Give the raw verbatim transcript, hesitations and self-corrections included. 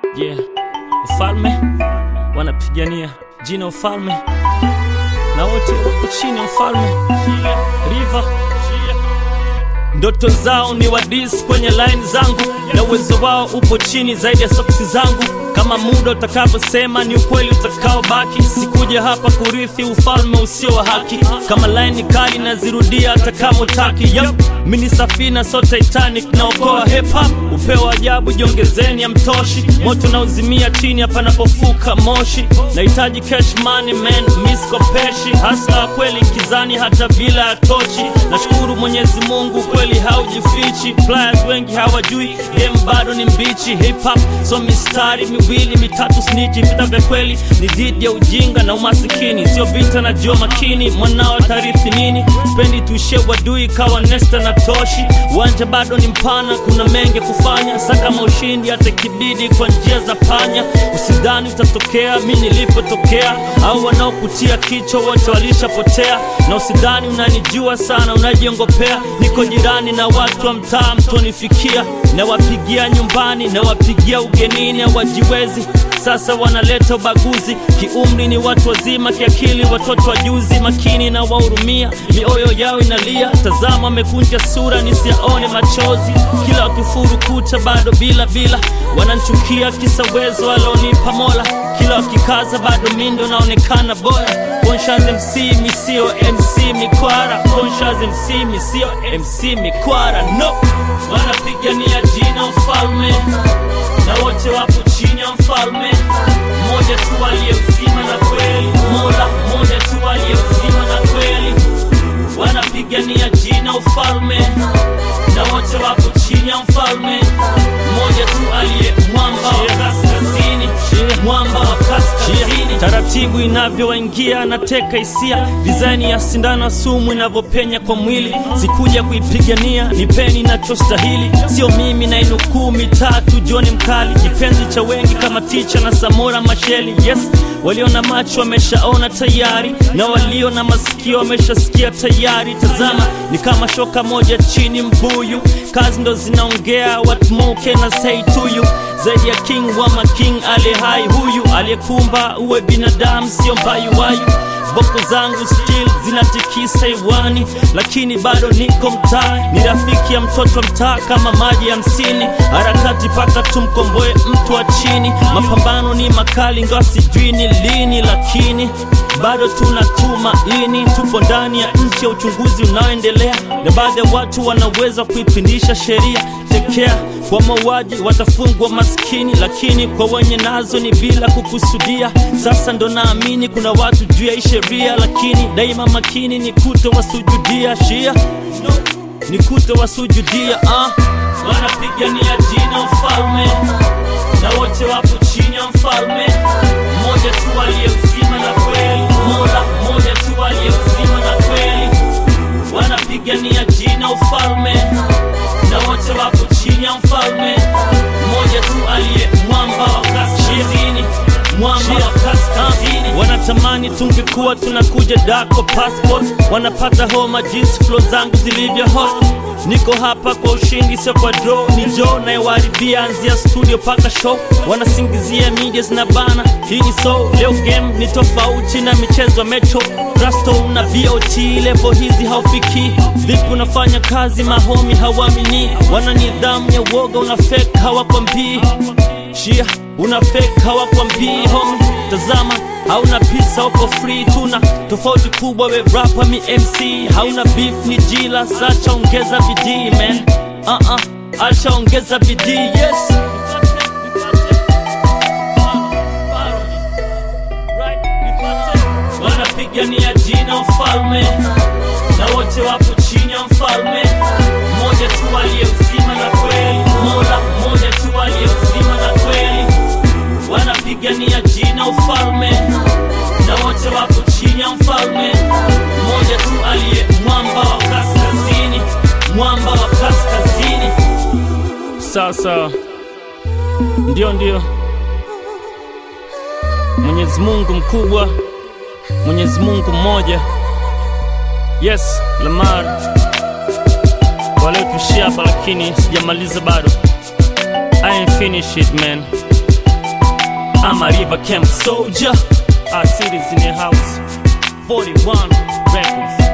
Yeah, ufalme wanapigania jina ufalme, na wote wako chini ya ufalme. River ndoto zao ni wadis kwenye line zangu, na uwezo wao upo chini zaidi ya soksi zangu. Kama muda utakavyosema ni ukweli utakao baki. Sikuja hapa kurithi ufalme usio wa haki. Kama line kali nazirudia hata kama utaki. Yup, mini safina so Titanic na okoa hip hop. Upeo ajabu jiongezeni ya mtoshi. Moto na uzimia chini hapa napofuka moshi. Nahitaji cash money man, misko peshi. Hasa kweli kizani hata bila ya tochi. Nashukuru Mwenyezi Mungu kweli haujifichi. Players wengi hawajui game bado ni mbichi. Hip hop so mistari miwili mitatu snitchi. Vita vya kweli ni dhidi ya ujinga na umasikini. Sio vita na jua makini, mwanao tarithi nini. Spendi tuishe wadui kawa nesta na toshi. Uwanja bado ni mpana, kuna mengi kufanya. Saka maushindi hata kibidi kwa njia za panya. Usidhani utatokea mimi nilipotokea, au wanaokutia kichwa wote walishapotea. Na usidhani unanijua sana unajiongopea. Niko jirani na watu wa mtaa mtonifikia. Na wapigia nyumbani na wapigia ugenini hawajiwezi. Sasa wanaleta ubaguzi. Kiumri ni watu wazima, kiakili watoto wajuzi. Makini na wahurumia, mioyo yao inalia. Tazama mekunja sura nisiaone machozi. Kila wakifuru kucha bado bila bila. Wananchukia kisa wezo alonipa Mola. Kila wakikaza bado mindo naonekana bora. Conscious M C misio M C mikwara. Conscious M C misio M C mikwara. No, wanapigania jina ufalme, na wote wapo chini ya mfalme. Mmoja tu aliye uzima na kweli, Mola mmoja tu aliye uzima na kweli. Wanapigania jina ufalme, na wote wapo chini ya mfalme. Mmoja tu aliye mwamba wa kaskazini, mwamba wa kaskazini. Taratibu inavyoingia nateka hisia. Design ya sindano sumu inavyopenya kwa mwili. Sikuja kuipigania, nipeni nachostahili. Sio mimi na inukuu mitatu John Mkali. Kipenzi cha wengi kama Ticha na Samora Macheli. Yes, walio na macho wameshaona tayari, na walio na masikio wameshasikia tayari. Tazama ni kama shoka moja chini mbuyu. Kazi ndo zinaongea, what more can I say to you. Zaidi ya king wa making ale hai huyu. Aliyekumba uwe binadamu sio mbayu wayu. Boko zangu still zinatikisa iwani, lakini bado niko mtaa. Ni rafiki ya mtoto mtaa kama maji ya msini. Harakati paka tumkomboe mtu wa chini. Mapambano ni makali ingawa sijui ni lini, lakini bado tunatuma ini. Tupo ndani ya nchi ya uchunguzi unaoendelea, na baadhi ya watu wanaweza kuipindisha sheria. Tekea kwa mauaji watafungwa maskini, lakini kwa wenye nazo ni bila kukusudia. Sasa ndo naamini kuna watu juu ya sheria, lakini daima makini ni kuto wasujudia shia, ni kuto wasujudia ah. Wanapigania jina ufalme, na wote wapo chini ya mfalme. Mmoja tu aliye uzima na kweli, Mola mmoja tu aliye uzima na kweli. Wanapigania jina ufalme, na wote wapo chini ya mfalme. Mmoja tu aliye mwamba wa kaskazini, mwamba wa kaskazini. Wanatamani tungekuwa tunakuja dako passport. Wanapata homa jinsi flow zangu zilivyo hot. Niko hapa kwa ushindi sio kwa draw. Ni Joe na iwaribia anzia studio paka show. Wanasingizia media zinabana, hii ni so. Leo game ni tofauti na michezo metro. Rasto na V O T level hizi haufiki. Vipi unafanya kazi mahomi hawamini. Wana nidhamu ya woga una fake hawakwambii. Shia una fake hawakwambii homie. Tazama hauna pisa uko free tuna. Tofauti kubwa we rapper mi M C. Hauna beef ni jila, sacha ongeza bidii man. Uh uh, acha ongeza bidii yes. Wanapigania jina ufalme, na wote wapo chini ya mfalme. Mmoja tu aliye uzima na kweli, Mola mmoja tu aliye uzima na kweli. Wanapigania jina ufalme, na wote wapo chini ya mfalme. Mmoja tu aliye mwamba wa kaskazini, mwamba wa kaskazini. Sasa ndio ndio Mwenyezi Mungu mkubwa, Mwenyezi Mungu mmoja. Yes, Lamar wale tushia hapa, lakini sijamaliza bado. I ain't finished it man. I'm a river camp soldier. Our city's in the house. forty-one Records.